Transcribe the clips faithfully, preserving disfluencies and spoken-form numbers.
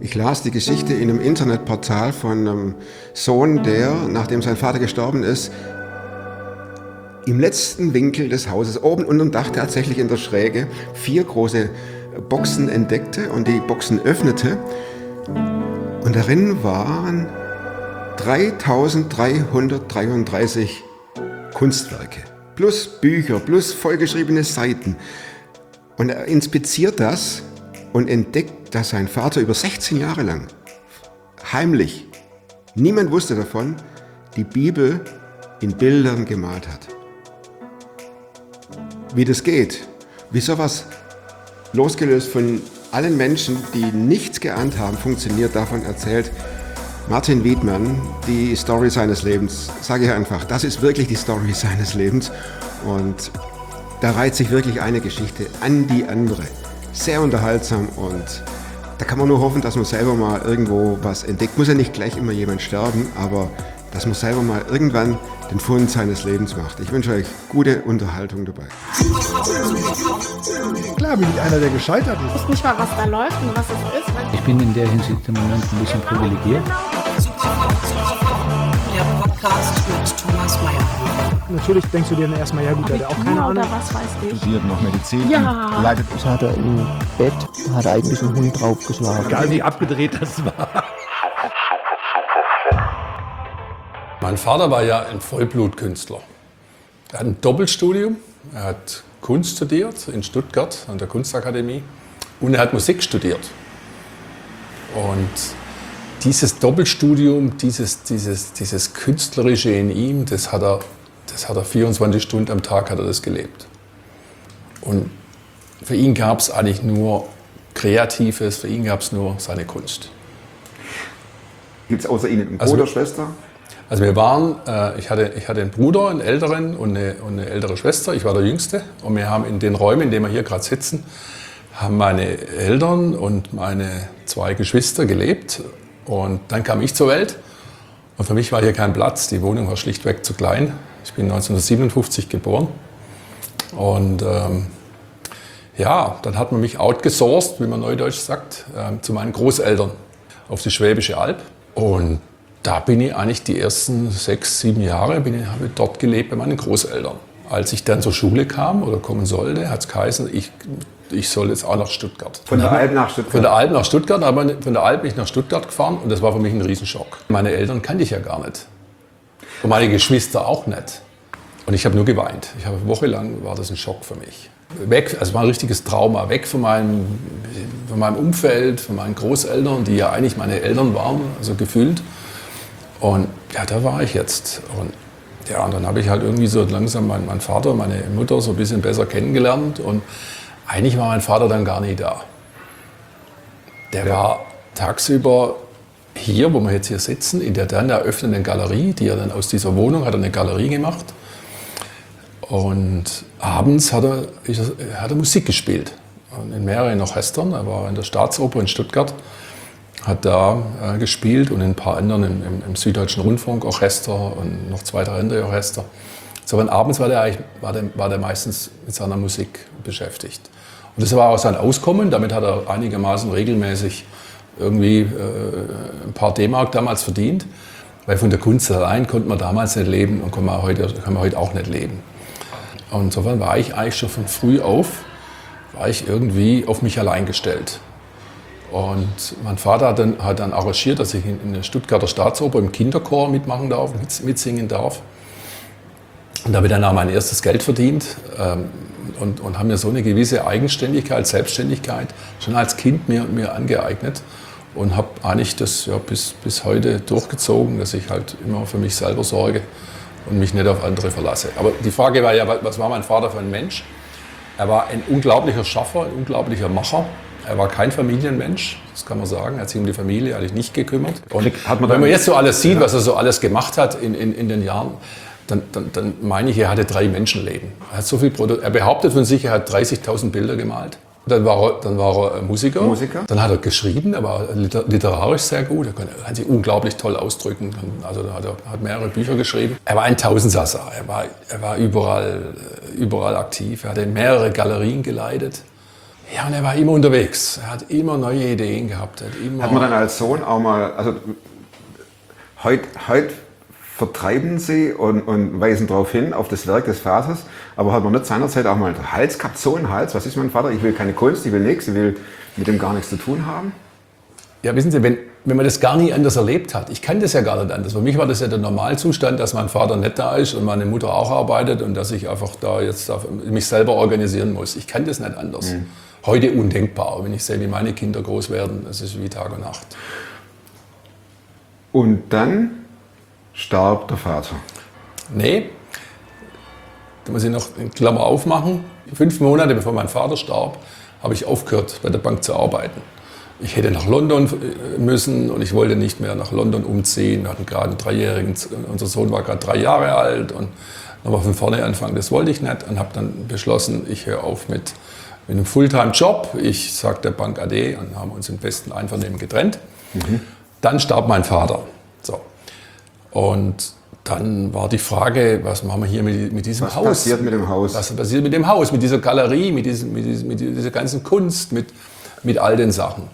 Ich las die Geschichte in einem Internetportal von einem Sohn, der, nachdem sein Vater gestorben ist, im letzten Winkel des Hauses, oben unterm Dach tatsächlich in der Schräge, vier große Boxen entdeckte und die Boxen öffnete. Und darin waren dreitausenddreihundertdreiunddreißig Kunstwerke, plus Bücher, plus vollgeschriebene Seiten. Und er inspiziert das und entdeckt, dass sein Vater über sechzehn Jahre lang heimlich, niemand wusste davon, die Bibel in Bildern gemalt hat. Wie das geht, wie sowas losgelöst von allen Menschen, die nichts geahnt haben, funktioniert, davon erzählt Martin Wiedmann die Story seines Lebens. Sage ich einfach, das ist wirklich die Story seines Lebens und da reiht sich wirklich eine Geschichte an die andere. Sehr unterhaltsam und da kann man nur hoffen, dass man selber mal irgendwo was entdeckt. Muss ja nicht gleich immer jemand sterben, aber dass man selber mal irgendwann den Fund seines Lebens macht. Ich wünsche euch gute Unterhaltung dabei. Klar bin ich einer, der gescheitert ist. Ich weiß nicht mal, was da läuft und was es ist. Ich bin in der Hinsicht im Moment ein bisschen privilegiert. Der Podcast mit Thomas Mayer. Natürlich denkst du dir dann erstmal, ja gut, der hat auch keine Ahnung. Oder was weiß ich. Studiert noch Medizin. Ja. Leidet. Das hat er im Bett, hat eigentlich einen Hund draufgeschlagen. Egal wie abgedreht das war. Mein Vater war ja ein Vollblutkünstler. Er hat ein Doppelstudium, er hat Kunst studiert in Stuttgart an der Kunstakademie und er hat Musik studiert. Und dieses Doppelstudium, dieses, dieses, dieses Künstlerische in ihm, das hat er, das hat er vierundzwanzig Stunden am Tag hat er das gelebt. Und für ihn gab es eigentlich nur Kreatives, für ihn gab es nur seine Kunst. Gibt es außer Ihnen einen Also- Bruder, Schwester? Also wir waren, äh, ich, hatte, ich hatte einen Bruder, einen älteren und eine, und eine ältere Schwester. Ich war der Jüngste und wir haben in den Räumen, in denen wir hier gerade sitzen, haben meine Eltern und meine zwei Geschwister gelebt. Und dann kam ich zur Welt und für mich war hier kein Platz. Die Wohnung war schlichtweg zu klein. Ich bin neunzehnhundertsiebenundfünfzig geboren und ähm, ja, dann hat man mich outgesourced, wie man neudeutsch sagt, äh, zu meinen Großeltern auf die Schwäbische Alb. Und da bin ich eigentlich die ersten sechs, sieben Jahre bin ich, habe ich dort gelebt bei meinen Großeltern. Als ich dann zur Schule kam oder kommen sollte, hat es geheißen, ich, ich soll jetzt auch nach Stuttgart. Von der Alb nach Stuttgart? Von der Alb nach Stuttgart, aber von der Alb bin ich nach Stuttgart gefahren und das war für mich ein Riesenschock. Meine Eltern kannte ich ja gar nicht. Und meine Geschwister auch nicht. Und ich habe nur geweint. Ich habe wochenlang war das ein Schock für mich. Weg, also war ein richtiges Trauma, weg von meinem, von meinem Umfeld, von meinen Großeltern, die ja eigentlich meine Eltern waren, also gefühlt. Und ja, da war ich jetzt. Und ja, und dann habe ich halt irgendwie so langsam meinen, meinen Vater, meine Mutter so ein bisschen besser kennengelernt. Und eigentlich war mein Vater dann gar nicht da. Der ja. war tagsüber hier, wo wir jetzt hier sitzen, in der dann eröffnenden Galerie, die er dann aus dieser Wohnung hat er eine Galerie gemacht. Und abends hat er, hat er Musik gespielt. Und in mehreren Orchestern. Er war in der Staatsoper in Stuttgart. Hat da äh, gespielt und in ein paar anderen im, im, im Süddeutschen Rundfunkorchester und noch zwei, drei andere Orchester. So, und abends war der, eigentlich, war, der, war der meistens mit seiner Musik beschäftigt. Und das war auch sein Auskommen, damit hat er einigermaßen regelmäßig irgendwie äh, ein paar D-Mark damals verdient. Weil von der Kunst allein konnte man damals nicht leben und kann man heute, kann man heute auch nicht leben. Und insofern war ich eigentlich schon von früh auf, war ich irgendwie auf mich allein gestellt. Und mein Vater hat dann, hat dann arrangiert, dass ich in der Stuttgarter Staatsoper im Kinderchor mitmachen darf, mitsingen darf. Und da habe ich dann auch mein erstes Geld verdient ähm, und, und habe mir so eine gewisse Eigenständigkeit, Selbstständigkeit schon als Kind mir, mir angeeignet und habe eigentlich das ja, bis, bis heute durchgezogen, dass ich halt immer für mich selber sorge und mich nicht auf andere verlasse. Aber die Frage war ja, was war mein Vater für ein Mensch? Er war ein unglaublicher Schaffer, ein unglaublicher Macher. Er war kein Familienmensch, das kann man sagen. Er hat sich um die Familie eigentlich nicht gekümmert. Und hat man wenn man jetzt so alles sieht, was er so alles gemacht hat in, in, in den Jahren, dann, dann, dann meine ich, er hatte drei Menschenleben. Er hat so viel Produ- er behauptet von sich, er hat dreißigtausend Bilder gemalt. Dann war er, dann war er Musiker. Musiker. Dann hat er geschrieben, er war liter- literarisch sehr gut. Er konnte, er kann sich unglaublich toll ausdrücken. Also er hat, er hat mehrere Bücher geschrieben. Er war ein Tausendsasser. Er war, er war überall, überall aktiv. Er hatte mehrere Galerien geleitet. Ja, und er war immer unterwegs. Er hat immer neue Ideen gehabt. Hat, immer Hat man dann als Sohn auch mal, also heute heut vertreiben Sie und, und weisen darauf hin, auf das Werk des Vaters, aber hat man nicht seinerzeit auch mal einen Hals gehabt, so einen Hals, was ist mein Vater, ich will keine Kunst, ich will nichts, ich will mit dem gar nichts zu tun haben? Ja, wissen Sie, wenn, wenn man das gar nie anders erlebt hat, ich kann das ja gar nicht anders. Für mich war das ja der Normalzustand, dass mein Vater nicht da ist und meine Mutter auch arbeitet und dass ich einfach da jetzt mich selber organisieren muss. Ich kann das nicht anders. Mhm. Heute undenkbar, wenn ich sehe, wie meine Kinder groß werden, das ist wie Tag und Nacht. Und dann starb der Vater. Nee, da muss ich noch eine Klammer aufmachen. Fünf Monate bevor mein Vater starb, habe ich aufgehört, bei der Bank zu arbeiten. Ich hätte nach London müssen und ich wollte nicht mehr nach London umziehen. Wir hatten gerade einen Dreijährigen, unser Sohn war gerade drei Jahre alt und nochmal von vorne anfangen, das wollte ich nicht und habe dann beschlossen, ich höre auf mit, mit einem Fulltime-Job. Ich sage der Bank Ade und haben uns im besten Einvernehmen getrennt. Mhm. Dann starb mein Vater. So. Und dann war die Frage, was machen wir hier mit, mit diesem was Haus? Was passiert mit dem Haus? Was passiert mit dem Haus, mit dieser Galerie, mit, diesem, mit, diesem, mit dieser ganzen Kunst, mit, mit all den Sachen?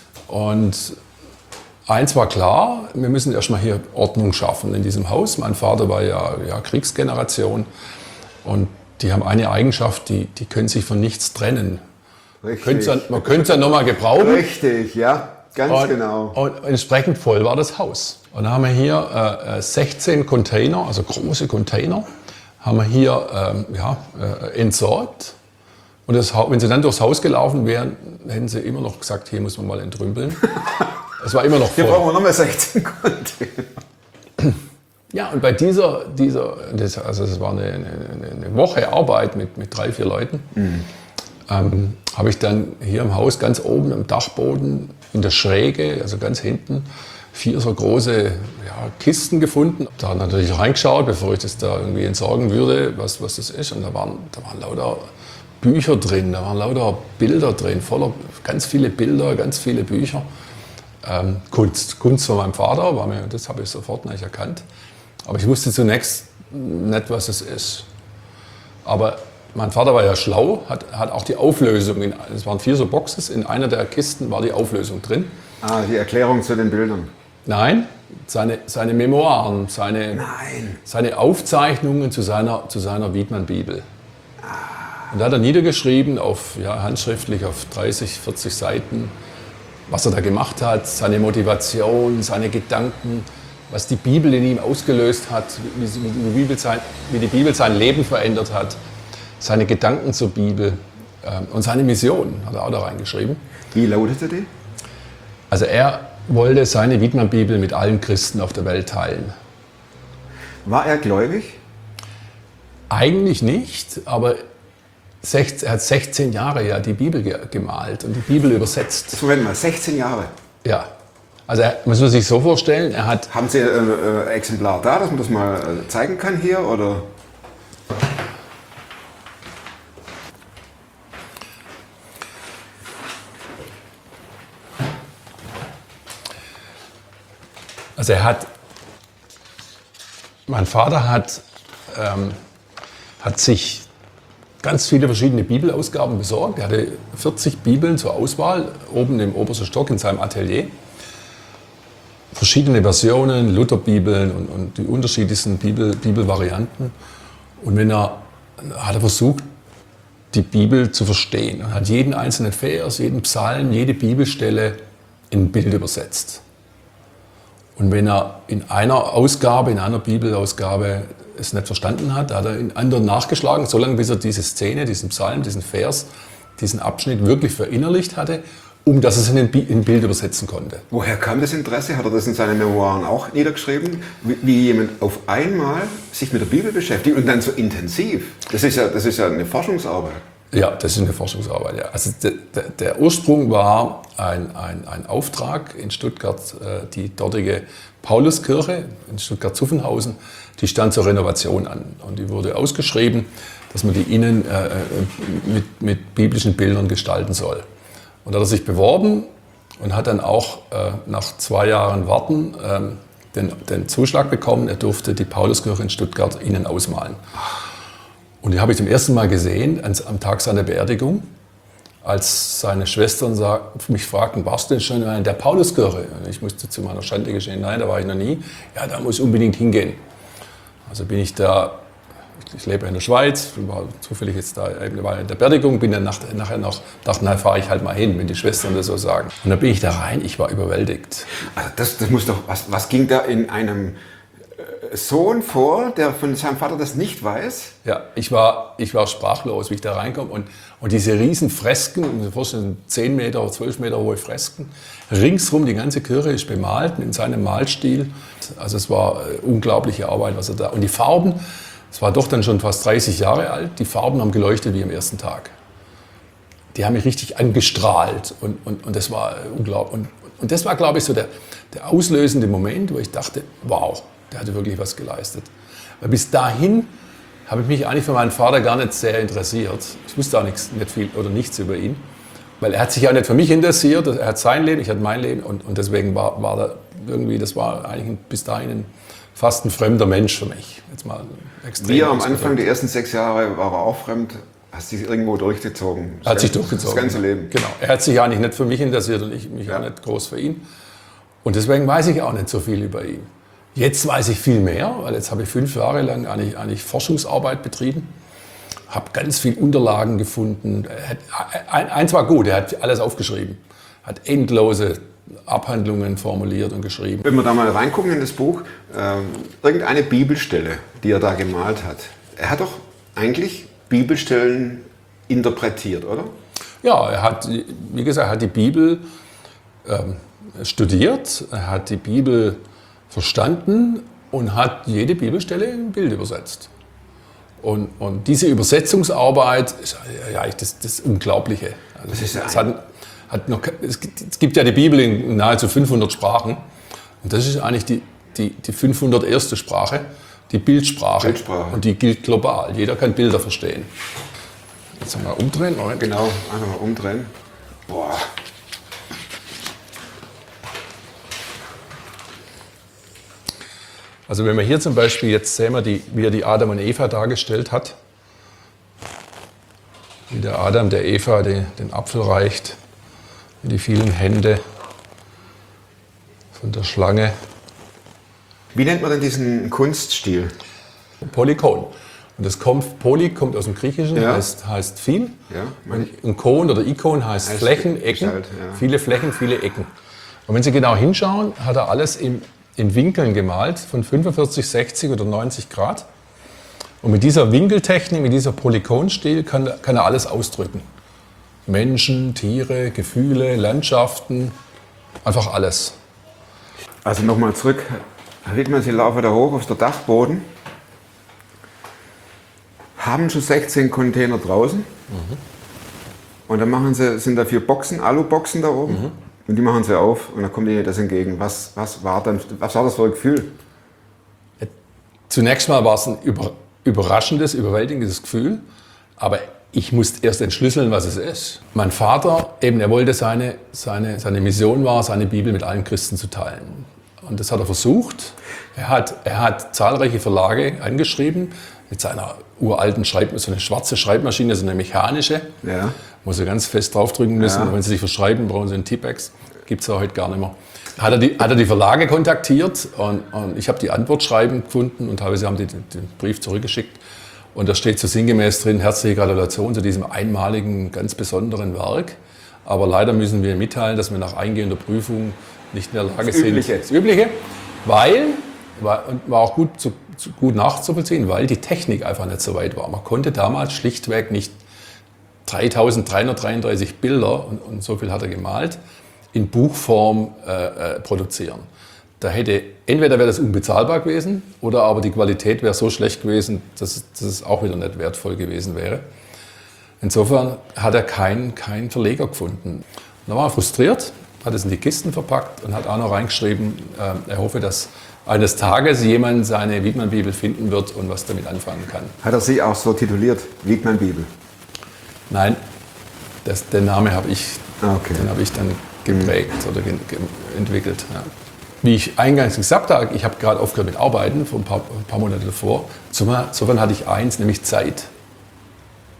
Und eins war klar, wir müssen erstmal hier Ordnung schaffen in diesem Haus. Mein Vater war ja, ja Kriegsgeneration und die haben eine Eigenschaft, die, die können sich von nichts trennen. Richtig. Ja, man könnte es ja nochmal gebrauchen. Richtig, ja, ganz und, genau. Und entsprechend voll war das Haus. Und dann haben wir hier äh, sechzehn Container, also große Container, haben wir hier ähm, ja, äh, entsorgt. Und das, wenn sie dann durchs Haus gelaufen wären, hätten sie immer noch gesagt, hier muss man mal entrümpeln. Es war immer noch voll. Hier brauchen wir nochmal sechzehn Container. Ja, und bei dieser, dieser das, also das war eine, eine, eine Woche Arbeit mit, mit drei, vier Leuten, mhm. ähm, habe ich dann hier im Haus ganz oben am Dachboden in der Schräge, also ganz hinten, vier so große ja, Kisten gefunden. Da habe ich natürlich reingeschaut, bevor ich das da irgendwie entsorgen würde, was, was das ist. Und da waren, da waren lauter Bücher drin, da waren lauter Bilder drin, voller, ganz viele Bilder, ganz viele Bücher. Ähm, Kunst, Kunst von meinem Vater, war mir, das habe ich sofort nicht erkannt. Aber ich wusste zunächst nicht, was es ist. Aber mein Vater war ja schlau, hat, hat auch die Auflösung, in, es waren vier so Boxes, in einer der Kisten war die Auflösung drin. Ah, die Erklärung zu den Bildern. Nein, seine, seine Memoiren, seine, Nein. seine Aufzeichnungen zu seiner, zu seiner Wiedmann-Bibel. Und da hat er niedergeschrieben, auf, ja, handschriftlich auf dreißig, vierzig Seiten, was er da gemacht hat, seine Motivation, seine Gedanken, was die Bibel in ihm ausgelöst hat, wie, wie, die, Bibel sein, wie die Bibel sein Leben verändert hat, seine Gedanken zur Bibel ähm, und seine Mission hat er auch da reingeschrieben. Wie lautete die? Also er wollte seine Wiedmann-Bibel mit allen Christen auf der Welt teilen. War er gläubig? Eigentlich nicht, aber er hat sechzehn Jahre ja die Bibel gemalt und die Bibel übersetzt. Moment mal, sechzehn Jahre? Ja. Also er, muss man sich so vorstellen, er hat... Haben Sie ein äh, Exemplar da, dass man das mal äh, zeigen kann hier, oder? Also er hat... Mein Vater hat, ähm, hat sich ganz viele verschiedene Bibelausgaben besorgt. Er hatte vierzig Bibeln zur Auswahl, oben im obersten Stock in seinem Atelier. Verschiedene Versionen, Lutherbibeln und, und die unterschiedlichsten Bibel, Bibelvarianten. Und wenn er, hat er versucht, die Bibel zu verstehen. Er hat jeden einzelnen Vers, jeden Psalm, jede Bibelstelle in ein Bild übersetzt. Und wenn er in einer Ausgabe, in einer Bibelausgabe es nicht verstanden hat, hat er in anderen nachgeschlagen, solange bis er diese Szene, diesen Psalm, diesen Vers, diesen Abschnitt wirklich verinnerlicht hatte, um dass er es in ein Bild übersetzen konnte. Woher kam das Interesse? Hat er das in seinen Memoiren auch niedergeschrieben? Wie, wie jemand auf einmal sich mit der Bibel beschäftigt und dann so intensiv? Das ist ja, das ist ja eine Forschungsarbeit. Ja, das ist eine Forschungsarbeit. Ja. Also der, der, der Ursprung war ein, ein, ein Auftrag in Stuttgart, äh, die dortige Pauluskirche in Stuttgart-Zuffenhausen, die stand zur Renovation an. Und die wurde ausgeschrieben, dass man die innen äh, mit, mit biblischen Bildern gestalten soll. Und da hat er sich beworben und hat dann auch äh, nach zwei Jahren Warten äh, den, den Zuschlag bekommen, er durfte die Pauluskirche in Stuttgart innen ausmalen. Und die habe ich zum ersten Mal gesehen am Tag seiner Beerdigung. als seine Schwestern sag, mich fragten, warst du denn schon in der Pauluskirche? Und ich musste zu meiner Schande gestehen, nein, da war ich noch nie. Ja, da muss ich unbedingt hingehen. Also bin ich da, ich lebe in der Schweiz, war zufällig jetzt da eben war in der Beerdigung, bin dann nach, nachher noch, dachte, na, fahre ich halt mal hin, wenn die Schwestern das so sagen. Und dann bin ich da rein, ich war überwältigt. Also das, das muss doch, was, was ging da in einem Sohn vor, der von seinem Vater das nicht weiß? Ja, ich war, ich war sprachlos, wie ich da reinkomme. Und, und diese riesen Fresken, ich muss mir vorstellen, zehn Meter, zwölf Meter hohe Fresken, ringsrum, die ganze Kirche ist bemalt in seinem Malstil. Also es war äh, unglaubliche Arbeit, was er da... Und die Farben, es war doch dann schon fast dreißig Jahre alt, die Farben haben geleuchtet wie am ersten Tag. Die haben mich richtig angestrahlt und, und, und das war äh, unglaublich. Und, und das war, glaube ich, so der, der auslösende Moment, wo ich dachte, wow, der hatte wirklich was geleistet. Weil bis dahin habe ich mich eigentlich für meinen Vater gar nicht sehr interessiert. Ich wusste auch nichts, nicht viel oder nichts über ihn. Weil er hat sich ja nicht für mich interessiert, er hat sein Leben, ich hatte mein Leben. Und, und deswegen war, war da irgendwie, das war eigentlich ein, bis dahin ein, fast ein fremder Mensch für mich. Jetzt mal extrem. Wie am Anfang, die ersten sechs Jahre, war er auch fremd. Hast sich irgendwo durchgezogen? Er hat sich durchgezogen. Das ganze Leben. Genau. Er hat sich eigentlich nicht für mich interessiert und ich mich ja. auch nicht groß für ihn. Und deswegen weiß ich auch nicht so viel über ihn. Jetzt weiß ich viel mehr, weil jetzt habe ich fünf Jahre lang eigentlich, eigentlich Forschungsarbeit betrieben, habe ganz viele Unterlagen gefunden. Hat, eins war gut, er hat alles aufgeschrieben, hat endlose Abhandlungen formuliert und geschrieben. Wenn wir da mal reingucken in das Buch, äh, irgendeine Bibelstelle, die er da gemalt hat. Er hat doch eigentlich Bibelstellen interpretiert, oder? Ja, er hat, wie gesagt, er hat die Bibel ähm, studiert, er hat die Bibel verstanden und hat jede Bibelstelle in ein Bild übersetzt. Und, und diese Übersetzungsarbeit ist ja das, das Unglaubliche. Also das ist ja es, hat, hat noch, es gibt ja die Bibel in nahezu fünfhundert Sprachen und das ist eigentlich die, die, die fünfhunderterste Sprache, die Bildsprache. Bildsprache. Und die gilt global. Jeder kann Bilder verstehen. Jetzt mal umdrehen. Moment. Genau, einfach mal umdrehen. Boah. Also wenn wir hier zum Beispiel, jetzt sehen wir, die, wie er die Adam und Eva dargestellt hat. Wie der Adam der Eva den, den Apfel reicht. Wie die vielen Hände von der Schlange. Wie nennt man denn diesen Kunststil? Polykon. Und das kommt, Poly kommt aus dem Griechischen, ja. heißt, heißt viel. Ja, und ein Kon oder Ikon heißt, heißt Flächen, Ecken. Gestalt, ja. Viele Flächen, viele Ecken. Und wenn Sie genau hinschauen, hat er alles im in Winkeln gemalt, von fünfundvierzig, sechzig oder neunzig Grad. Und mit dieser Winkeltechnik, mit dieser Polykonstil kann, kann er alles ausdrücken. Menschen, Tiere, Gefühle, Landschaften, einfach alles. Also nochmal zurück, Herr Wittmann, Sie laufen da hoch auf der Dachboden, haben schon sechzehn Container draußen mhm. und dann machen Sie, sind da vier Boxen, Aluboxen da oben. Mhm. Und die machen sie auf und dann kommt ihnen das entgegen. Was, was, war, dann, was war das für ein Gefühl? Ja, zunächst mal war es ein über, überraschendes, überwältigendes Gefühl. Aber ich musste erst entschlüsseln, was es ist. Mein Vater, eben, er wollte seine, seine, seine Mission war, seine Bibel mit allen Christen zu teilen. Und das hat er versucht. Er hat, er hat zahlreiche Verlage angeschrieben mit seiner uralten Schreibmaschine, so eine schwarze Schreibmaschine, so eine mechanische. Ja. Wo Sie ganz fest draufdrücken müssen. Ja. Wenn Sie sich verschreiben, brauchen Sie einen Tippex. Gibt es ja heute gar nicht mehr. Hat er die, hat er die Verlage kontaktiert und, und ich habe die Antwort schreiben gefunden und teilweise haben die den, den Brief zurückgeschickt. Und da steht so sinngemäß drin, herzliche Gratulation zu diesem einmaligen, ganz besonderen Werk. Aber leider müssen wir mitteilen, dass wir nach eingehender Prüfung nicht in der Lage das sind. Übliche. Das Übliche, weil, war, und war auch gut, zu, zu, gut nachzuvollziehen, weil die Technik einfach nicht so weit war. Man konnte damals schlichtweg nicht dreitausenddreihundertdreiunddreißig Bilder, und, und so viel hat er gemalt, in Buchform äh, äh, produzieren. Da hätte, entweder wäre das unbezahlbar gewesen, oder aber die Qualität wäre so schlecht gewesen, dass, dass es auch wieder nicht wertvoll gewesen wäre. Insofern hat er keinen keinen Verleger gefunden. Da war er frustriert, hat es in die Kisten verpackt und hat auch noch reingeschrieben, äh, er hoffe, dass eines Tages jemand seine Wittmann-Bibel finden wird und was damit anfangen kann. Hat er Sie auch so tituliert, Wittmann-Bibel? Nein, das, den Namen habe ich, okay. den habe ich dann geprägt mhm. oder ge, ge, entwickelt. Ja. Wie ich eingangs gesagt habe, ich habe gerade aufgehört mit Arbeiten, vor ein paar, ein paar Monate davor. Insofern hatte ich eins, nämlich Zeit.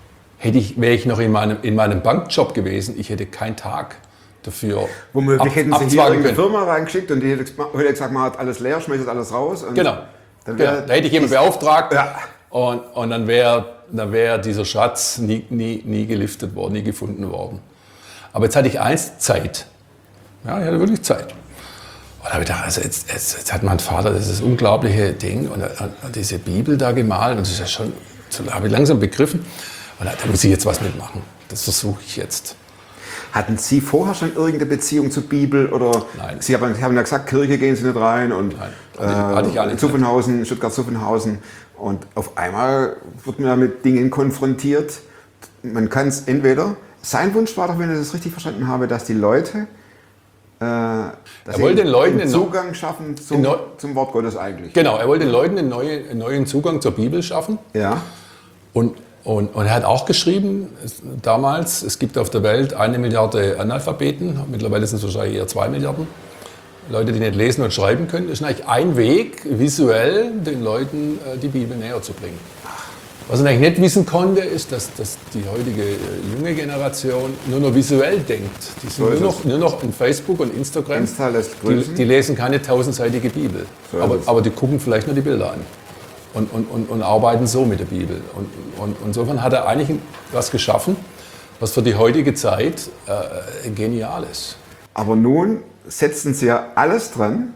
hätte ich, wäre ich noch in meinem, in meinem Bankjob gewesen, ich hätte keinen Tag dafür Womöglich ab, hätten sie hier abzwagen in die können. Firma reingeschickt und die hätte hätte gesagt, man hat alles leer, schmeißt alles raus. Und Genau. Dann genau. wär, Da hätte ich jemanden beauftragt Ja. und, und dann wäre dann wär dieser Schatz nie, nie, nie geliftet worden, nie gefunden worden. Aber jetzt hatte ich eins, Zeit. Ja, ich hatte wirklich Zeit. Und da habe ich gedacht, also jetzt, jetzt, jetzt hat mein Vater das, ist das unglaubliche Ding und er hat diese Bibel da gemalt und das ist ja schon, so habe ich langsam begriffen. Und da, da muss ich jetzt was mitmachen. Das versuche ich jetzt. Hatten Sie vorher schon irgendeine Beziehung zur Bibel? Oder Nein. Sie haben, Sie haben ja gesagt, Kirche gehen Sie nicht rein und Nein, hatte ich- hatte ich auch äh, nicht. Zuffenhausen, Stuttgart-Zuffenhausen. Und auf einmal wird man ja mit Dingen konfrontiert. Man kann es entweder, sein Wunsch war doch, wenn ich das richtig verstanden habe, dass die Leute äh, dass Er wollte sie den Leuten einen den Zugang schaffen zum, Neu- zum Wort Gottes eigentlich. Genau, er wollte den Leuten einen neuen, einen neuen Zugang zur Bibel schaffen. Ja. Und, und, und er hat auch geschrieben, es, damals, es gibt auf der Welt eine Milliarde Analphabeten, mittlerweile sind es wahrscheinlich eher zwei Milliarden. Leute, die nicht lesen und schreiben können. Das ist eigentlich ein Weg, visuell den Leuten äh, die Bibel näher zu bringen. Was er eigentlich nicht wissen konnte, ist, dass, dass die heutige äh, junge Generation nur noch visuell denkt. Die sind So nur ist noch, es. nur noch in Facebook und Instagram. Insta lässt Die, grüßen. die lesen keine tausendseitige Bibel. So ist aber, es. aber die gucken vielleicht nur die Bilder an. Und, und, und, und arbeiten so mit der Bibel. Und, und, und insofern hat er eigentlich was geschaffen, was für die heutige Zeit äh, genial ist. Aber nun setzen Sie ja alles dran,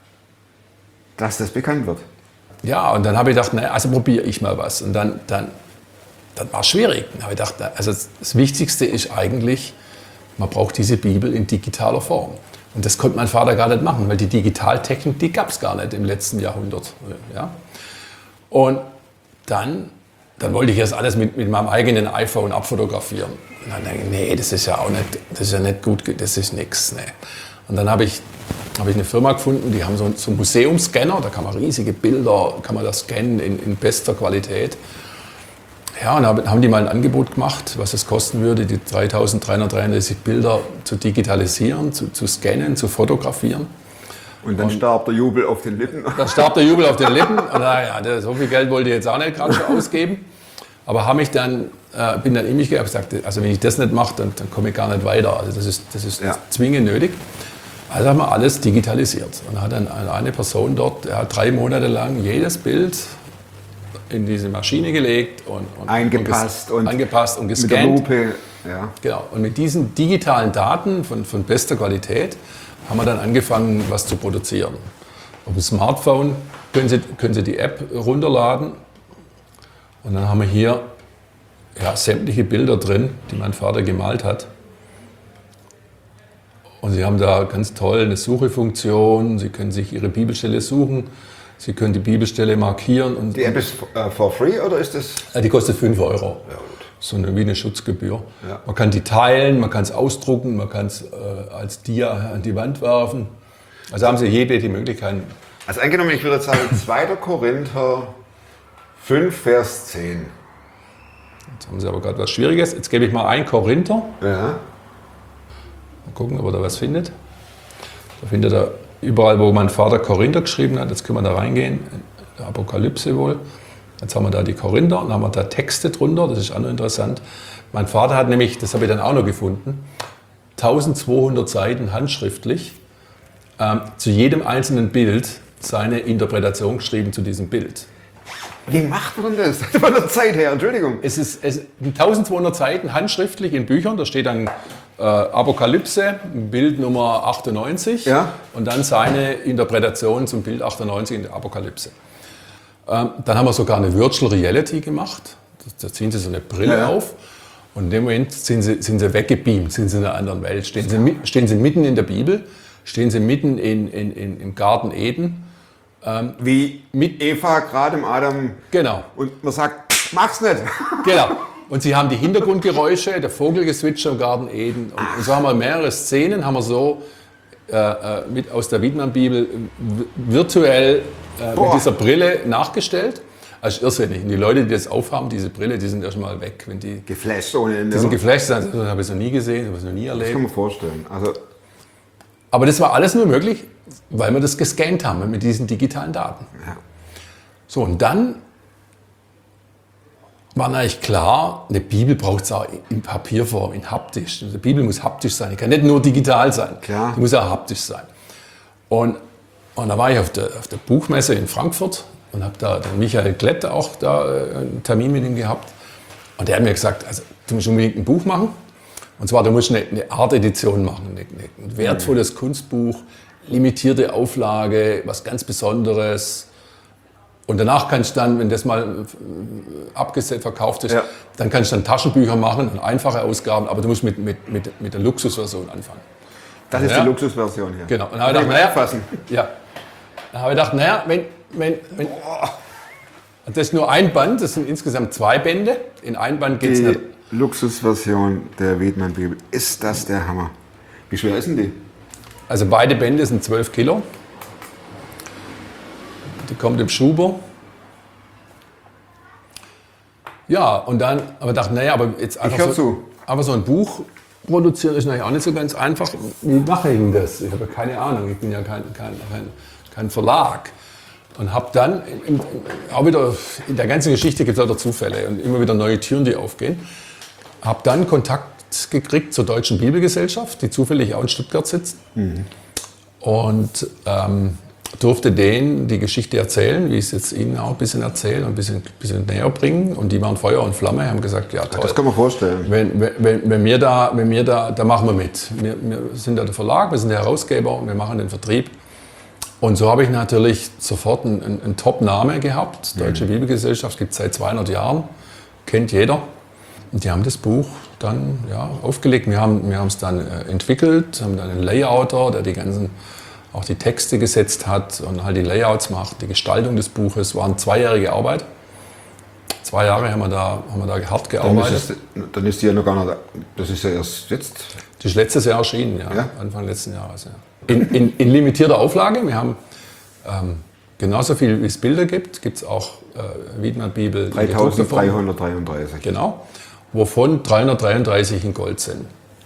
dass das bekannt wird. Ja, und dann habe ich gedacht, naja, also probiere ich mal was. Und dann, dann, dann war es schwierig. Dann habe ich gedacht, na, also das Wichtigste ist eigentlich, man braucht diese Bibel in digitaler Form. Und das konnte mein Vater gar nicht machen, weil die Digitaltechnik, die gab es gar nicht im letzten Jahrhundert. Ja? Und dann, dann wollte ich das alles mit, mit meinem eigenen iPhone abfotografieren. Und dann denke ich, nee, das ist ja auch nicht, das ist ja nicht gut, das ist nichts. Nee. Und dann habe ich, habe ich eine Firma gefunden, die haben so einen, so einen Museumscanner, da kann man riesige Bilder, kann man das scannen in, in bester Qualität. Ja, und dann haben die mal ein Angebot gemacht, was es kosten würde, die dreitausenddreihundertdreiunddreißig Bilder zu digitalisieren, zu, zu scannen, zu fotografieren. Und dann starb der Jubel auf den Lippen. Dann starb der Jubel auf den Lippen. Und naja, so viel Geld wollte ich jetzt auch nicht gerade schon ausgeben. Aber habe mich dann, äh, bin dann in mich gegangen und gesagt, also wenn ich das nicht mache, dann, dann komme ich gar nicht weiter. Also das ist, das ist Ja. zwingend nötig. Also haben wir alles digitalisiert. Und dann hat dann eine Person dort, er hat drei Monate lang jedes Bild in diese Maschine gelegt und, und Eingepasst und, und angepasst und Mit der gescannt. Lupe. Ja. Genau. Und mit diesen digitalen Daten von, von bester Qualität haben wir dann angefangen, was zu produzieren. Auf dem Smartphone können Sie, können Sie die App runterladen und dann haben wir hier ja, sämtliche Bilder drin, die mein Vater gemalt hat. Und Sie haben da ganz toll eine Suchefunktion, Sie können sich Ihre Bibelstelle suchen, Sie können die Bibelstelle markieren. Und, Die App ist äh, for free oder ist das? Ja, die kostet fünf Euro. So eine, wie eine Schutzgebühr. Ja. Man kann die teilen, man kann es ausdrucken, man kann es äh, als Dia an die Wand werfen. Also haben Sie jede die Möglichkeiten. Also angenommen, ich würde sagen zweiter Korinther fünf, Vers zehn. Jetzt haben Sie aber gerade was Schwieriges. Jetzt gebe ich mal ein Korinther. Ja. Mal gucken, ob er da was findet. Da findet er überall, wo mein Vater Korinther geschrieben hat. Jetzt können wir da reingehen. In der Apokalypse wohl. Jetzt haben wir da die Korinther und haben wir da Texte drunter. Das ist auch noch interessant. Mein Vater hat nämlich, das habe ich dann auch noch gefunden, eintausendzweihundert Seiten handschriftlich ähm, zu jedem einzelnen Bild seine Interpretation geschrieben zu diesem Bild. Wie macht man das? Von der Zeit her, Entschuldigung. Es ist, es sind eintausendzweihundert Seiten handschriftlich in Büchern. Da steht dann äh, Apokalypse, Bild Nummer achtundneunzig Ja. und dann seine Interpretation zum Bild achtundneunzig in der Apokalypse. Ähm, dann haben wir sogar eine Virtual Reality gemacht. Da, da ziehen Sie so eine Brille Ja. auf und in dem Moment sind Sie, sind Sie weggebeamt, sind Sie in einer anderen Welt. Stehen Sie, mit, stehen Sie mitten in der Bibel, stehen Sie mitten in, in, in, im Garten Eden. Wie mit Eva gerade im Adam. Genau. Und man sagt, mach's nicht. Genau. Und Sie haben die Hintergrundgeräusche, der Vogelgezwitscher im Garten Eden. Und, und so haben wir mehrere Szenen, haben wir so äh, äh, mit aus der Wiedmann-Bibel v- virtuell äh, Boah. mit dieser Brille nachgestellt. Also irrsinnig. Und die Leute, die das aufhaben, diese Brille, die sind erstmal weg. Wenn die, Geflasht ohne Ende. die sind oder? geflasht, sagen, das habe ich noch nie gesehen, das habe ich noch nie Das kann erlebt. man vorstellen. Also, Aber das war alles nur möglich, weil wir das gescannt haben mit diesen digitalen Daten. ja. So, und dann war eigentlich klar, eine Bibel braucht es auch in Papierform, in haptisch. Die Bibel muss haptisch sein, die kann nicht nur digital sein, Klar. die muss auch haptisch sein. Und, und da war ich auf der, auf der Buchmesse in Frankfurt und habe da den Michael Klett auch da einen Termin mit ihm gehabt. Und der hat mir gesagt, also, du musst unbedingt ein Buch machen. Und zwar, du musst eine, eine Art-Edition machen, eine, ein wertvolles Kunstbuch, limitierte Auflage, was ganz Besonderes. Und danach kannst du dann, wenn das mal abgesetzt, verkauft ist, Ja. dann kannst du dann Taschenbücher machen und einfache Ausgaben, aber du musst mit, mit, mit, mit der Luxusversion anfangen. Das ist Ja. die Luxusversion hier. Genau. Und dann habe ich gedacht, naja, fassen. ja. Dann habe ich gedacht, naja, wenn, wenn, wenn das ist nur ein Band, das sind insgesamt zwei Bände. In ein Band geht es Die nicht. Luxusversion der Wiedmann-Bibel. Ist das der Hammer? Wie schwer ist denn die? Also beide Bände sind zwölf Kilo. Die kommt im Schuber. Ja, und dann, aber dachte, naja, aber jetzt einfach, hör so, zu. aber so ein Buch produzieren ist natürlich auch nicht so ganz einfach. Wie mache ich denn das? Ich habe ja keine Ahnung, ich bin ja kein, kein, kein, kein Verlag. Und habe dann, im, im, auch wieder, in der ganzen Geschichte gibt es lauter Zufälle und immer wieder neue Türen, die aufgehen. Habe dann Kontakt gekriegt zur Deutschen Bibelgesellschaft, die zufällig auch in Stuttgart sitzt. Mhm. Und ähm, durfte denen die Geschichte erzählen, wie ich es jetzt Ihnen auch ein bisschen erzähle und ein bisschen, bisschen näher bringen. Und die waren Feuer und Flamme, haben gesagt, ja toll. Das kann man vorstellen. Wenn, wenn, wenn wir da, wenn wir da, da machen wir mit. Wir, wir sind da der Verlag, wir sind der Herausgeber und wir machen den Vertrieb. Und so habe ich natürlich sofort einen, einen, einen Top-Name gehabt. Deutsche mhm. Bibelgesellschaft gibt es seit zweihundert Jahren, kennt jeder. Und die haben das Buch dann ja, aufgelegt. Wir haben wir es dann äh, entwickelt, haben dann einen Layouter, der die ganzen, auch die Texte gesetzt hat und halt die Layouts macht, die Gestaltung des Buches. War eine zweijährige Arbeit. Zwei Jahre haben wir da, haben wir da hart gearbeitet. Dann ist, es, dann ist die ja noch gar nicht, das ist ja erst jetzt. Die ist letztes Jahr erschienen, ja, Ja? Anfang letzten Jahres. Ja. In, in, in limitierter Auflage. Wir haben ähm, genauso viel, wie es Bilder gibt, gibt es auch äh, Wiedmann-Bibel. dreitausenddreihundertdreiunddreißig. Genau, wovon dreihundertdreiunddreißig in Gold sind.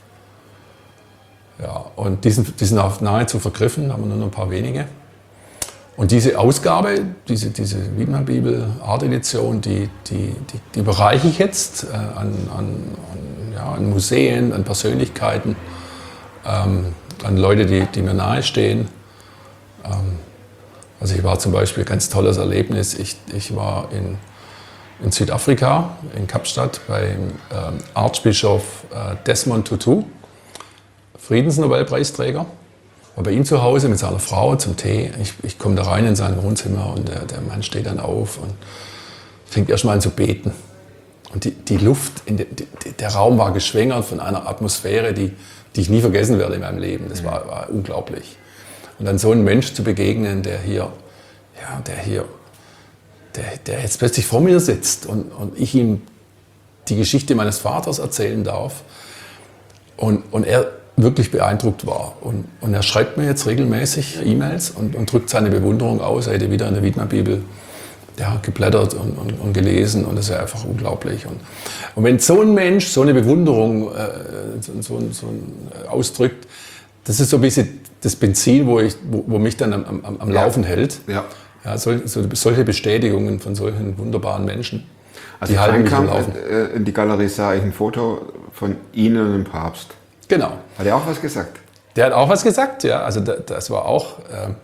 Ja, und die sind, die sind auch nahezu vergriffen, haben wir nur noch ein paar wenige. Und diese Ausgabe, diese, diese Wiedmann-Bibel Art Edition, die, die, die, die überreiche ich jetzt äh, an, an, an, ja, an Museen, an Persönlichkeiten, ähm, an Leute, die, die mir nahestehen. Ähm, also ich war zum Beispiel, ganz tolles Erlebnis, ich, ich war in, in Südafrika, in Kapstadt, beim ähm, Erzbischof äh, Desmond Tutu, Friedensnobelpreisträger. War bei ihm zu Hause mit seiner Frau zum Tee. Ich, ich komme da rein in sein Wohnzimmer und der, der Mann steht dann auf und fängt erst mal an zu beten. Und die, die Luft, in de, de, der Raum war geschwängert von einer Atmosphäre, die, die ich nie vergessen werde in meinem Leben. Das war, war unglaublich. Und dann so einen Mensch zu begegnen, der hier, ja, der hier, der, der jetzt plötzlich vor mir sitzt und, und ich ihm die Geschichte meines Vaters erzählen darf und, und er wirklich beeindruckt war. Und, und er schreibt mir jetzt regelmäßig E-Mails und, und drückt seine Bewunderung aus. Er hätte wieder in der Wiedmann-Bibel ja, geblättert und, und, und gelesen und das ist ja einfach unglaublich. Und, und wenn so ein Mensch so eine Bewunderung äh, so, so, so ausdrückt, das ist so ein bisschen das Benzin, wo, ich, wo, wo mich dann am, am, am Ja. Laufen hält. Ja. Ja, sol, so, solche Bestätigungen von solchen wunderbaren Menschen, Als die ich halten mich am reinkam Laufen. äh, in die Galerie, sah ich ein Foto von Ihnen und dem Papst. Genau. Hat er auch was gesagt? Der hat auch was gesagt, ja. Also da- das war auch, ähm,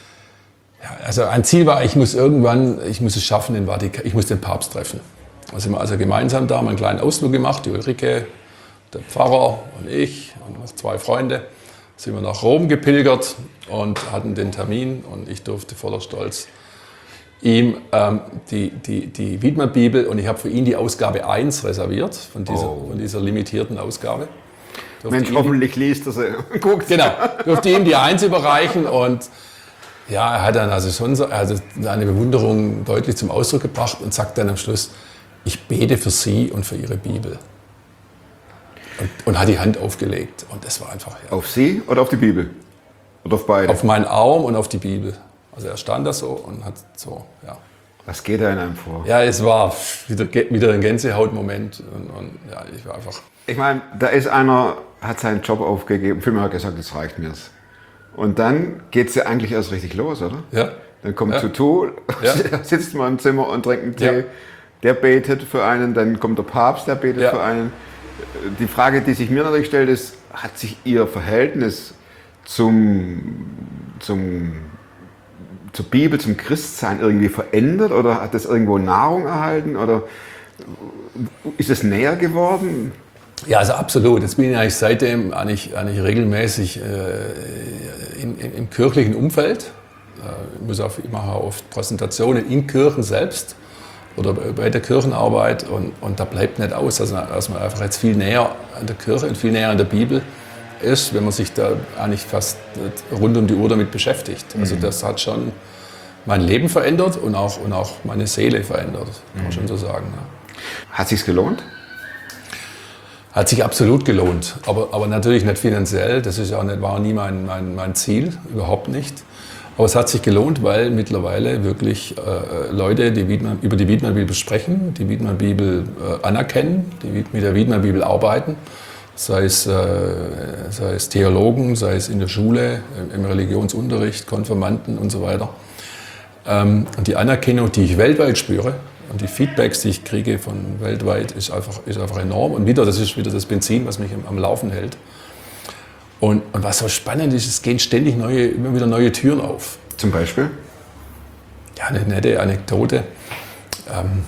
ja, also ein Ziel war, ich muss irgendwann, ich muss es schaffen, den Vatikan, ich muss den Papst treffen. Da sind wir also gemeinsam da, haben einen kleinen Ausflug gemacht, die Ulrike, der Pfarrer und ich und noch zwei Freunde. Sind wir nach Rom gepilgert und hatten den Termin und ich durfte voller Stolz ihm ähm, die, die, die Wiedmann-Bibel und ich habe für ihn die Ausgabe eins reserviert, von dieser, Oh. von dieser limitierten Ausgabe. Durfte Mensch, ihm- hoffentlich liest er sie und guckt. Genau, durfte ihm die Eins überreichen und ja, er hat dann also schon so, also seine Bewunderung deutlich zum Ausdruck gebracht und sagt dann am Schluss, ich bete für Sie und für Ihre Bibel. Und, und hat die Hand aufgelegt und das war einfach ja, Auf Sie oder auf die Bibel? Oder auf beide? auf meinen Arm und auf die Bibel. Also er stand da so und hat so, ja. Was geht da in einem vor? Ja, es war wieder, wieder ein Gänsehautmoment und, und ja, ich war einfach... Ich meine, da ist einer, hat seinen Job aufgegeben, vielmehr hat gesagt, jetzt reicht mir's. Und dann geht es ja eigentlich erst richtig los, oder? Ja. Dann kommt Ja. Tutu, Ja. sitzt mal im Zimmer und trinkt einen Tee. Ja. der betet für einen, dann kommt der Papst, der betet Ja. für einen. Die Frage, die sich mir natürlich stellt, ist, hat sich Ihr Verhältnis zum, zum, zur Bibel, zum Christsein irgendwie verändert oder hat es irgendwo Nahrung erhalten oder ist es näher geworden? Ja, also absolut. Jetzt bin ich eigentlich seitdem eigentlich, eigentlich regelmäßig äh, in, in, im kirchlichen Umfeld. Äh, ich muss auch, ich mache auch oft Präsentationen in Kirchen selbst oder bei der Kirchenarbeit und, und da bleibt nicht aus, dass man, dass man einfach jetzt viel näher an der Kirche und viel näher an der Bibel ist, wenn man sich da eigentlich fast rund um die Uhr damit beschäftigt. Also das hat schon mein Leben verändert und auch, und auch meine Seele verändert, kann man schon so sagen. Ja. Hat sich's gelohnt? Hat sich absolut gelohnt, aber, aber natürlich nicht finanziell, das ist auch nicht, war nie mein, mein, mein Ziel, überhaupt nicht. Aber es hat sich gelohnt, weil mittlerweile wirklich äh, Leute die Wiedmann, über die Wiedmann-Bibel sprechen, die Wiedmann-Bibel äh, anerkennen, die mit der Wiedmann-Bibel arbeiten, sei es, äh, sei es Theologen, sei es in der Schule, im, im Religionsunterricht, Konfirmanden und so weiter. Ähm, und die Anerkennung, die ich weltweit spüre, und die Feedbacks, die ich kriege von weltweit, ist einfach, ist einfach enorm. Und wieder, das ist wieder das Benzin, was mich am, am Laufen hält. Und, und was so spannend ist, es gehen ständig neue, immer wieder neue Türen auf. Zum Beispiel? Ja, eine nette Anekdote. Ähm,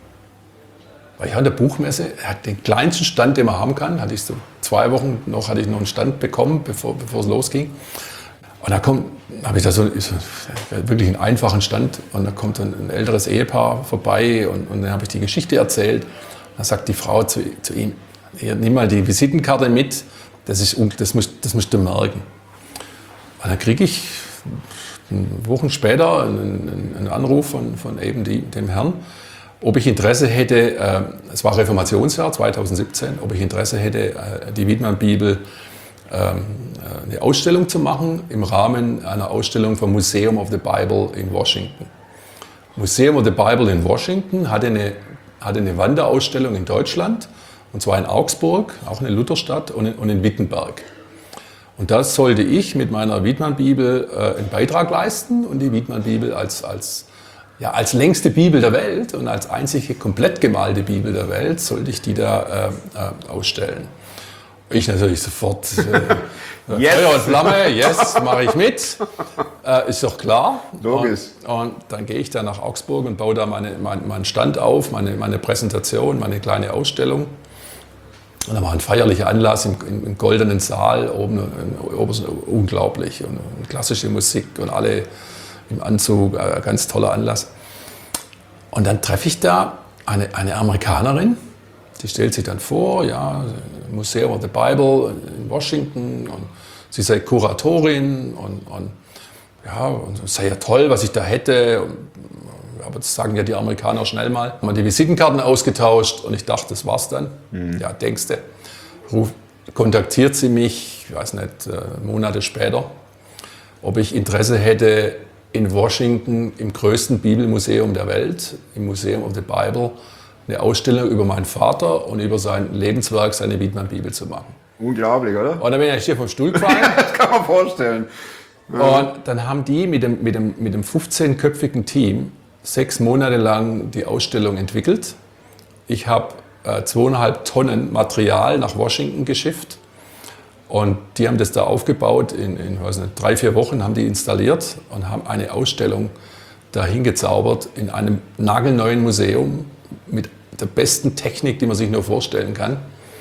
war ich an der Buchmesse, hat den kleinsten Stand, den man haben kann, hatte ich so zwei Wochen noch, hatte ich noch einen Stand bekommen, bevor, bevor es losging. Und da kommt, habe ich da so, so wirklich einen einfachen Stand und da kommt dann ein älteres Ehepaar vorbei und, und dann habe ich die Geschichte erzählt. Da sagt die Frau zu, zu ihm, hier, nimm mal die Visitenkarte mit, das, ist, das, musst, das musst du merken. Und dann kriege ich Wochen später einen, einen Anruf von, von eben die, dem Herrn, ob ich Interesse hätte, äh, es war Reformationsjahr zweitausendsiebzehn, ob ich Interesse hätte, äh, die Wiedmann-Bibel eine Ausstellung zu machen im Rahmen einer Ausstellung vom Museum of the Bible in Washington. Museum of the Bible in Washington hatte eine, hatte eine Wanderausstellung in Deutschland, und zwar in Augsburg, auch eine Lutherstadt, und in, und in Wittenberg. Und da sollte ich mit meiner Wiedmann-Bibel äh, einen Beitrag leisten und die Wiedmann-Bibel als, als, ja, als längste Bibel der Welt und als einzige komplett gemalte Bibel der Welt sollte ich die da äh, äh, ausstellen. Ich natürlich sofort, äh, Yes. Feuer und Flamme, yes, mache ich mit, äh, ist doch klar. Logisch. Und, und dann gehe ich da nach Augsburg und baue da meine, mein, meinen Stand auf, meine, meine Präsentation, meine kleine Ausstellung. Und dann war ein feierlicher Anlass im, im, im goldenen Saal, oben, oben unglaublich, und, und klassische Musik und alle im Anzug, äh, ganz toller Anlass. Und dann treffe ich da eine, eine Amerikanerin, die stellt sich dann vor, ja, Museum of the Bible in Washington, und sie sei Kuratorin und, und ja, und es sei ja toll, was ich da hätte. Und, aber das sagen ja die Amerikaner schnell mal. Haben wir die Visitenkarten ausgetauscht und ich dachte, das war's dann. Mhm. Ja, denkste, ruf, kontaktiert sie mich, ich weiß nicht, Monate später, ob ich Interesse hätte, in Washington im größten Bibelmuseum der Welt, im Museum of the Bible, eine Ausstellung über meinen Vater und über sein Lebenswerk, seine Wiedmann-Bibel zu machen. Unglaublich, oder? Und dann bin ich hier vom Stuhl gefallen. Das kann man vorstellen. Ja. Und dann haben die mit dem, mit dem, mit dem fünfzehnköpfigen Team sechs Monate lang die Ausstellung entwickelt. Ich habe äh, zweieinhalb Tonnen Material nach Washington geschifft. Und die haben das da aufgebaut, in, in weiß nicht, drei, vier Wochen haben die installiert und haben eine Ausstellung dahin gezaubert in einem nagelneuen Museum mit der besten Technik, die man sich nur vorstellen kann.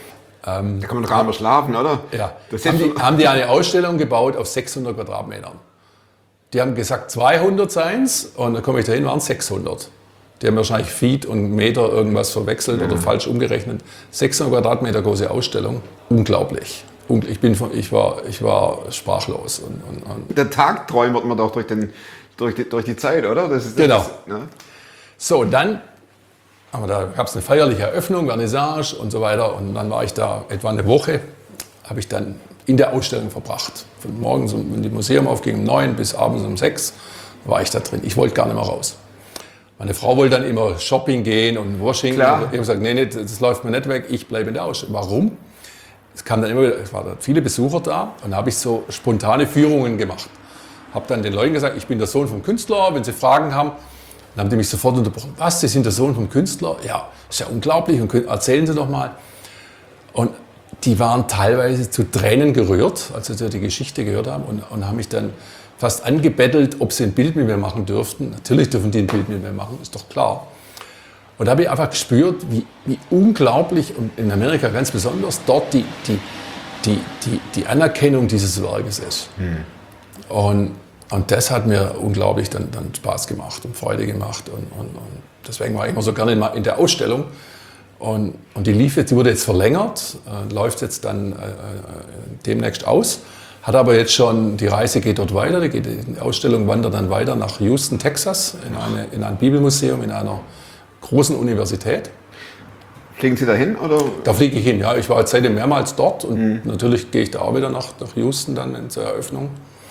Ähm, da kann man doch gar nicht mehr schlafen, oder? Ja, das haben, die, haben die eine Ausstellung gebaut auf sechshundert Quadratmetern. Die haben gesagt zweihundert seien's und dann komme ich dahin, waren es sechshundert. Die haben wahrscheinlich Feet und Meter irgendwas verwechselt ja. oder falsch umgerechnet. sechshundert Quadratmeter große Ausstellung, unglaublich. Ich, bin von, ich, war, ich war sprachlos. Und, und, und Der Tag träumt man doch durch, den, durch, die, durch die Zeit, oder? Das ist, das genau. Ist, ne? So, und dann aber da gab es eine feierliche Eröffnung, Vernissage und so weiter. Und dann war ich da etwa eine Woche, habe ich dann in der Ausstellung verbracht. Von morgens, wenn das Museum aufging, um neun bis abends um sechs, war ich da drin. Ich wollte gar nicht mehr raus. Meine Frau wollte dann immer shopping gehen und Washington. Klar. Ich habe gesagt, nee, nee, das läuft mir nicht weg, ich bleibe in der Ausstellung. Warum? Es kamen dann immer wieder, es waren viele Besucher da und da habe ich so spontane Führungen gemacht. Habe dann den Leuten gesagt, ich bin der Sohn vom Künstler, wenn sie Fragen haben, Dann haben die mich sofort unterbrochen. Was, Sie sind der Sohn vom Künstler? Ja, ist ja unglaublich. Und erzählen Sie doch mal. Und die waren teilweise zu Tränen gerührt, als sie die Geschichte gehört haben und, und haben mich dann fast angebettelt, ob sie ein Bild mit mir machen dürften. Natürlich dürfen die ein Bild mit mir machen, ist doch klar. Und da habe ich einfach gespürt, wie, wie unglaublich, und in Amerika ganz besonders, dort die, die, die, die, die Anerkennung dieses Werkes ist. Hm. Und, und das hat mir unglaublich dann, dann Spaß gemacht und Freude gemacht. Und, und, und deswegen war ich immer so gerne in, in der Ausstellung. Und, und die lief jetzt, die wurde jetzt verlängert, äh, läuft jetzt dann äh, demnächst aus. Hat aber jetzt schon, die Reise geht dort weiter, die, geht, die Ausstellung wandert dann weiter nach Houston, Texas, in, eine, in ein Bibelmuseum, in einer großen Universität. Fliegen Sie dahin oder? Da fliege ich hin, ja. Ich war jetzt seitdem mehrmals dort und mhm. natürlich gehe ich da auch wieder nach, nach Houston dann zur Eröffnung.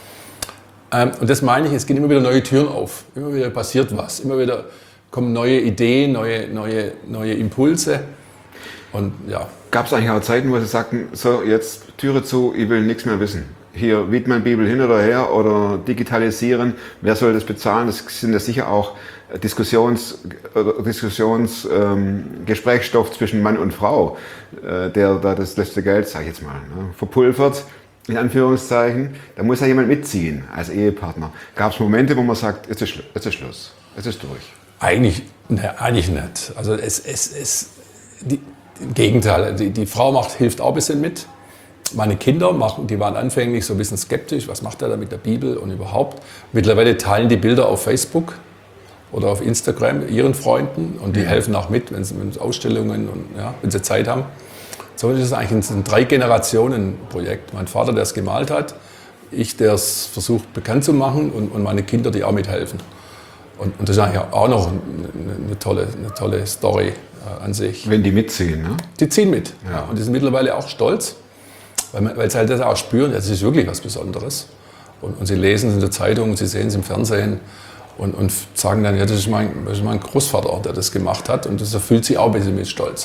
Ähm, und das meine ich, es gehen immer wieder neue Türen auf, immer wieder passiert was, immer wieder kommen neue Ideen, neue, neue, neue Impulse. Und ja. Gab es eigentlich auch Zeiten, wo Sie sagten, so jetzt Türe zu, ich will nichts mehr wissen. Hier Wiedmann Bibel hin oder her oder digitalisieren, wer soll das bezahlen? Das sind ja sicher auch Diskussions, Diskussions ähm, Gesprächsstoff zwischen Mann und Frau, äh, der da das letzte Geld, sag ich jetzt mal, ne, verpulvert, in Anführungszeichen. Da muss ja jemand mitziehen als Ehepartner. Gab es Momente, wo man sagt, jetzt ist, jetzt ist Schluss, jetzt ist durch? Eigentlich, ne, eigentlich nicht. Also es, es, es, die, im Gegenteil, die, die Frau macht, hilft auch ein bisschen mit. Meine Kinder machen, die waren anfänglich so ein bisschen skeptisch, was macht er da mit der Bibel und überhaupt. Mittlerweile teilen die Bilder auf Facebook oder auf Instagram ihren Freunden und die helfen auch mit, wenn sie wenn Ausstellungen und ja, wenn sie Zeit haben. So ist es eigentlich ein Drei-Generationen-Projekt. Mein Vater, der es gemalt hat, ich, der es versucht bekannt zu machen und, und meine Kinder, die auch mithelfen. Und, und das ist eigentlich auch noch eine, eine, tolle, eine tolle Story äh, an sich. Wenn die mitziehen, ne? Die ziehen mit. Ja. Ja, und die sind mittlerweile auch stolz, weil, man, weil sie halt das auch spüren, das ist wirklich was Besonderes. Und, und sie lesen es in der Zeitung, sie sehen es im Fernsehen und, und sagen dann, ja, das ist, mein, das ist mein Großvater, der das gemacht hat. Und das erfüllt sie auch ein bisschen mit Stolz.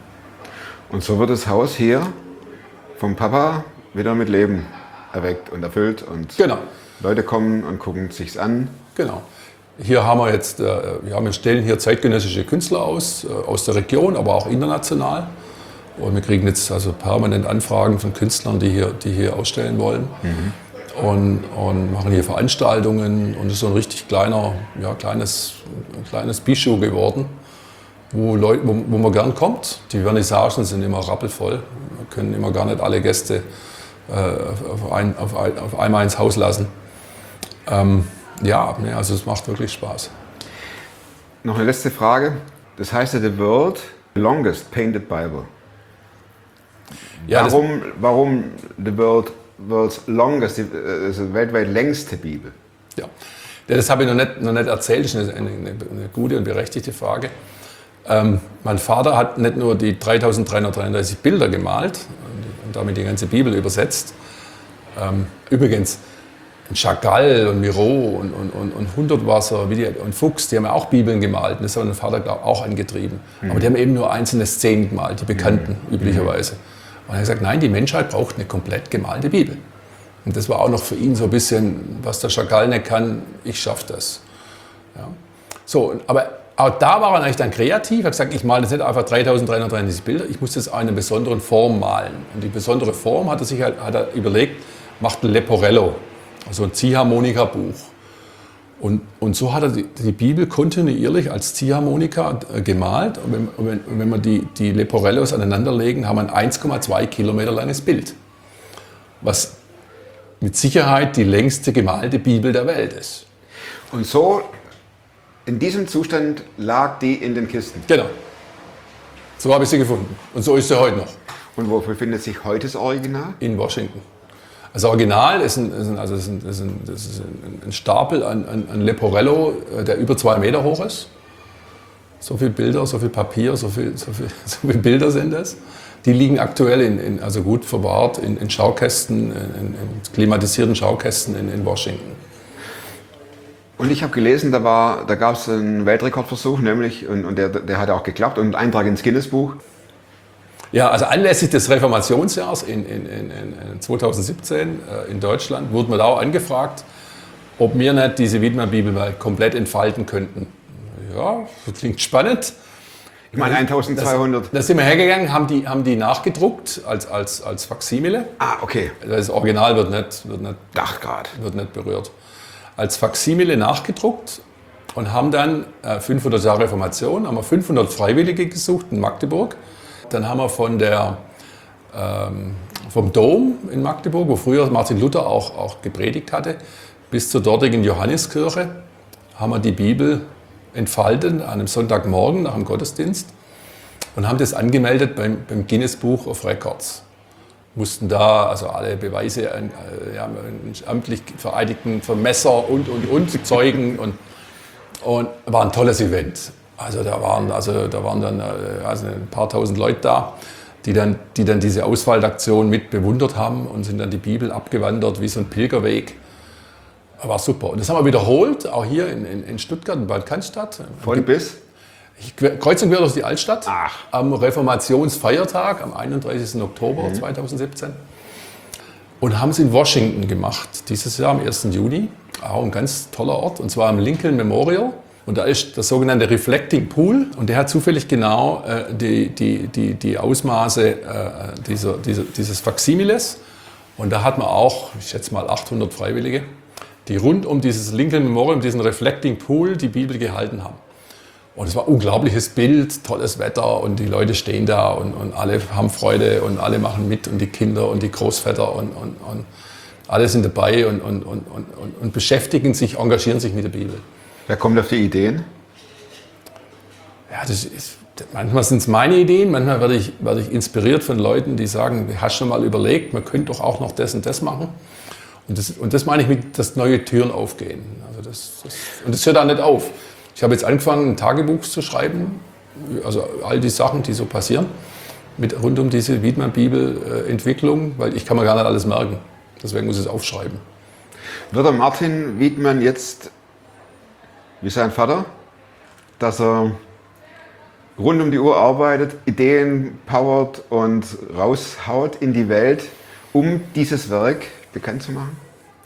Und so wird das Haus hier vom Papa wieder mit Leben erweckt und erfüllt. Und genau. Leute kommen und gucken es sich an. Genau. Hier haben wir jetzt, äh, ja, wir stellen hier zeitgenössische Künstler aus, äh, aus der Region, aber auch international. Und wir kriegen jetzt also permanent Anfragen von Künstlern, die hier, die hier ausstellen wollen. Mhm. Und, und machen hier Veranstaltungen. Und es ist so ein richtig kleiner, ja, kleines, ein kleines Bijou geworden, wo, Leute, wo, wo man gern kommt. Die Vernissagen sind immer rappelvoll. Wir können immer gar nicht alle Gäste äh, auf, ein, auf, ein, auf einmal ins Haus lassen. Ähm, Ja, also es macht wirklich Spaß. Noch eine letzte Frage. Das heißt ja The World Longest Painted Bible. Ja, warum, warum The World World's Longest, also weltweit längste Bibel? Ja, das habe ich noch nicht, noch nicht erzählt. Das ist eine, eine, eine gute und berechtigte Frage. Ähm, mein Vater hat nicht nur die dreitausenddreihundertdreiunddreißig Bilder gemalt und, und damit die ganze Bibel übersetzt. Ähm, übrigens, Chagall und Miro und, und, und, und Hundertwasser und Fuchs, die haben ja auch Bibeln gemalt. Das hat mein Vater, glaube ich, auch angetrieben. Mhm. Aber die haben eben nur einzelne Szenen gemalt, die bekannten mhm. üblicherweise. Und er hat gesagt, nein, die Menschheit braucht eine komplett gemalte Bibel. Und das war auch noch für ihn so ein bisschen, was der Chagall nicht kann, ich schaffe das. Ja. So, aber auch da war er eigentlich dann kreativ. Er hat gesagt, ich male jetzt nicht einfach dreitausenddreihundertdreiunddreißig Bilder, ich muss das in einer besonderen Form malen. Und die besondere Form hat er sich halt, hat er überlegt, macht ein Leporello. Also ein Ziehharmonika-Buch. Und, und so hat er die, die Bibel kontinuierlich als Ziehharmonika äh, gemalt. Und wenn, wenn, wenn wir die, die Leporellos aneinanderlegen, haben wir ein eins Komma zwei Kilometer langes Bild. Was mit Sicherheit die längste gemalte Bibel der Welt ist. Und so, in diesem Zustand lag die in den Kisten? Genau. So habe ich sie gefunden. Und so ist sie heute noch. Und wo befindet sich heute das Original? In Washington. Das Original ist ein, ist ein, also ist ein, ist ein, das ist ein Stapel an, an, an Leporello, der über zwei Meter hoch ist. So viele Bilder, so viel Papier, so viele so viel, so viel Bilder sind es. Die liegen aktuell in, in, also gut verwahrt in, in Schaukästen, in, in klimatisierten Schaukästen in, in Washington. Und ich habe gelesen, da, war, da gab es einen Weltrekordversuch, nämlich, und, und der, der hat auch geklappt, und einen Eintrag ins Guinness-Buch. Ja, also anlässlich des Reformationsjahrs in, in, in, in zweitausendsiebzehn äh, in Deutschland wurden wir da auch angefragt, ob wir nicht diese Wiedmann-Bibel mal komplett entfalten könnten. ja, das klingt spannend. Ich meine eintausendzweihundert. Da sind wir hergegangen, haben die, haben die nachgedruckt als, als, als Faksimile. Ah, okay. Das Original wird nicht, wird nicht, Ach, grad. wird nicht berührt. Als Faksimile nachgedruckt und haben dann äh, fünfhundert Jahre Reformation, haben wir fünfhundert Freiwillige gesucht in Magdeburg. Dann haben wir von der, ähm, vom Dom in Magdeburg, wo früher Martin Luther auch, auch gepredigt hatte, bis zur dortigen Johanneskirche, haben wir die Bibel entfaltet an einem Sonntagmorgen nach dem Gottesdienst und haben das angemeldet beim, beim Guinness Book of Records. Mussten da also alle Beweise, äh, ja, amtlich vereidigten Vermesser und, und, und Zeugen und, und war ein tolles Event. Also da waren, also da waren dann also ein paar tausend Leute da, die dann, die dann diese Auswahldaktion mit bewundert haben und sind dann die Bibel abgewandert wie so ein Pilgerweg. War super. Und das haben wir wiederholt, auch hier in, in, in Stuttgart, in Bad Cannstatt. Von bis? Ich, kreuz und quer durch die Altstadt. Ach. Am Reformationsfeiertag, am einunddreißigsten Oktober mhm. zweitausendsiebzehn. Und haben es in Washington gemacht, dieses Jahr am ersten Juni. Auch ein ganz toller Ort, und zwar am Lincoln Memorial. Und da ist das sogenannte Reflecting Pool. Und der hat zufällig genau äh, die, die, die, die Ausmaße äh, dieser, dieser, dieses Faksimiles. Und da hat man auch, ich schätze mal, achthundert Freiwillige, die rund um dieses Lincoln Memorial, um diesen Reflecting Pool, die Bibel gehalten haben. Und es war ein unglaubliches Bild, tolles Wetter und die Leute stehen da und, und alle haben Freude und alle machen mit und die Kinder und die Großväter und, und, und alle sind dabei und, und, und, und, und beschäftigen sich, engagieren sich mit der Bibel. Wer kommt auf die Ideen? Ja, das ist, manchmal sind es meine Ideen, manchmal werde ich, werde ich inspiriert von Leuten, die sagen, hast du mal überlegt, man könnte doch auch noch das und das machen. Und das, und das meine ich mit, dass neue Türen aufgehen. Also das, das, und das hört auch nicht auf. Ich habe jetzt angefangen, ein Tagebuch zu schreiben, also all die Sachen, die so passieren, mit, rund um diese Wiedmann-Bibel-Entwicklung, weil ich kann mir gar nicht alles merken. Deswegen muss ich es aufschreiben. Wird der Martin Wiedmann jetzt, wie sein Vater, dass er rund um die Uhr arbeitet, Ideen powert und raushaut in die Welt, um dieses Werk bekannt zu machen?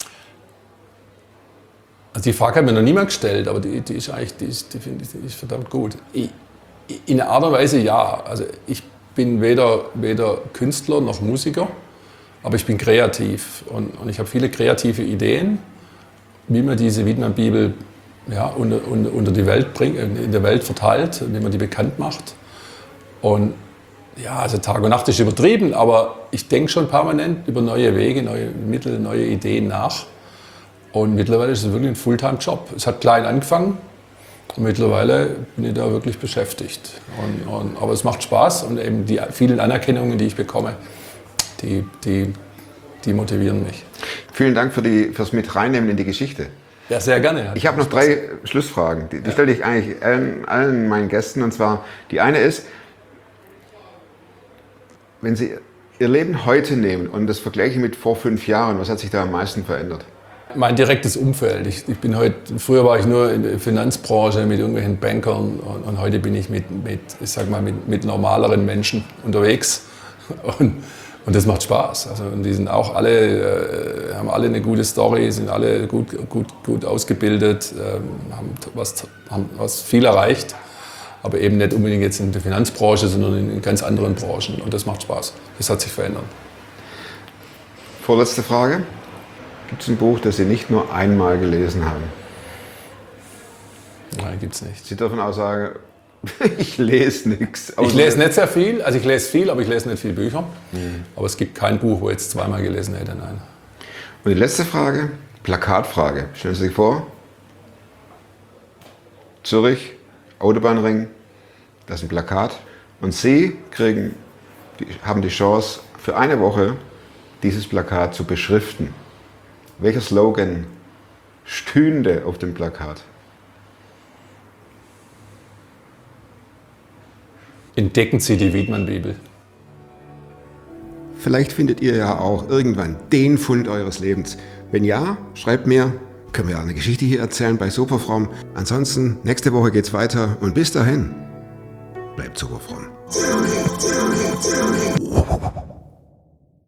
Also die Frage hat mir noch niemand gestellt, aber die, die ist eigentlich, die ist, die finde ich, die ist verdammt gut. Ich, in einer Art und Weise ja. Also ich bin weder, weder Künstler noch Musiker, aber ich bin kreativ und, und ich habe viele kreative Ideen, wie man diese Wiedmann-Bibel ja, unter, unter, unter die Welt bringt, in der Welt verteilt, wie man die bekannt macht. Und ja, also Tag und Nacht ist übertrieben, aber ich denke schon permanent über neue Wege, neue Mittel, neue Ideen nach. Und mittlerweile ist es wirklich ein Fulltime-Job. Es hat klein angefangen und mittlerweile bin ich da wirklich beschäftigt. Und, und, aber es macht Spaß und eben die vielen Anerkennungen, die ich bekomme, die, die, die motivieren mich. Vielen Dank für die, fürs Mitreinnehmen in die Geschichte. Ja, sehr gerne. Ich habe noch drei Schlussfragen. Die, die ja. stelle ich eigentlich allen, allen meinen Gästen. Und zwar, die eine ist, wenn Sie Ihr Leben heute nehmen und das vergleichen mit vor fünf Jahren, was hat sich da am meisten verändert? Mein direktes Umfeld. Ich, ich bin heute, früher war ich nur in der Finanzbranche mit irgendwelchen Bankern und, und heute bin ich mit, mit, ich sag mal, mit, mit normaleren Menschen unterwegs und, und das macht Spaß. Also, und die sind auch alle, äh, haben alle eine gute Story, sind alle gut, gut, gut ausgebildet, äh, haben, was, haben was viel erreicht, aber eben nicht unbedingt jetzt in der Finanzbranche, sondern in, in ganz anderen Branchen und das macht Spaß. Das hat sich verändert. Vorletzte Frage. Gibt es ein Buch, das Sie nicht nur einmal gelesen haben? Nein, gibt es nicht. Sie dürfen auch sagen, ich lese nichts. Ich lese nicht sehr viel, also ich lese viel, aber ich lese nicht viele Bücher. Mhm. Aber es gibt kein Buch, wo ich jetzt zweimal gelesen hätte, nein. Und die letzte Frage, Plakatfrage. Stellen Sie sich vor, Zürich, Autobahnring, das ist ein Plakat. Und Sie kriegen, haben die Chance, für eine Woche dieses Plakat zu beschriften. Welcher Slogan stünde auf dem Plakat? Entdecken Sie die Wiedmann-Bibel. Vielleicht findet ihr ja auch irgendwann den Fund eures Lebens. Wenn ja, schreibt mir, können wir ja eine Geschichte hier erzählen bei Superfromm. Ansonsten, nächste Woche geht's weiter und bis dahin, bleibt superfromm.